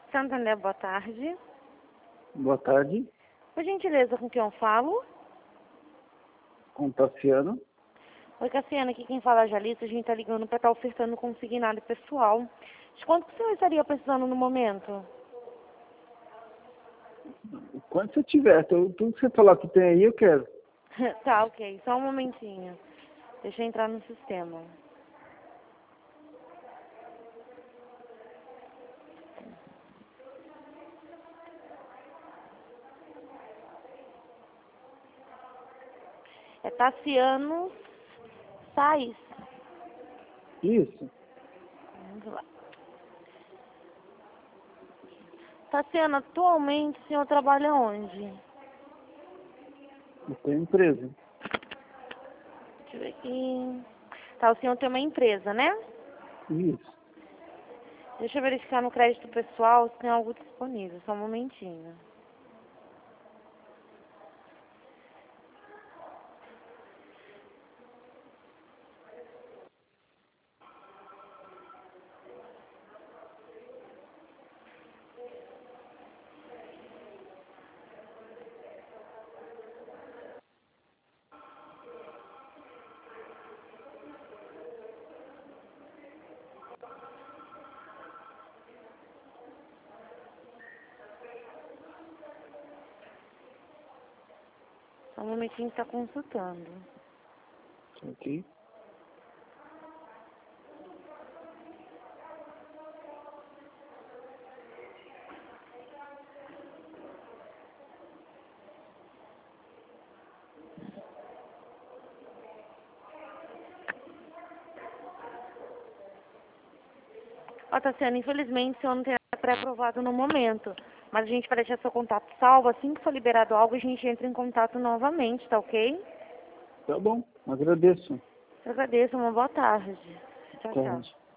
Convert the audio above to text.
Santander, boa tarde. Boa tarde, Por gentileza, com quem eu falo? com o Tassiano. Oi, Cassiana, aqui quem fala é a Jalissa. A gente tá ligando para estar ofertando consignado pessoal. De quanto que você estaria precisando no momento? Quando você tiver, tudo que você falar que tem aí, eu quero. Tá, ok. Só um momentinho. Deixa eu entrar no sistema. É Tassiano Sais. Isso, Vamos lá. Tassiano, atualmente o senhor trabalha onde? eu tenho empresa. Deixa eu ver aqui. Tá, o senhor tem uma empresa, né? Isso. Deixa eu verificar no crédito pessoal se tem algo disponível. Só um momentinho. Só um momentinho que tá consultando. Ok. Ó, Tassiano, infelizmente o senhor não tem nada pré-aprovado no momento. Mas a gente vai deixar seu contato salvo. Assim que for liberado algo, a gente entra em contato novamente, tá ok? Tá bom, agradeço. Eu agradeço. Uma boa tarde. Tchau, tchau. Tarde.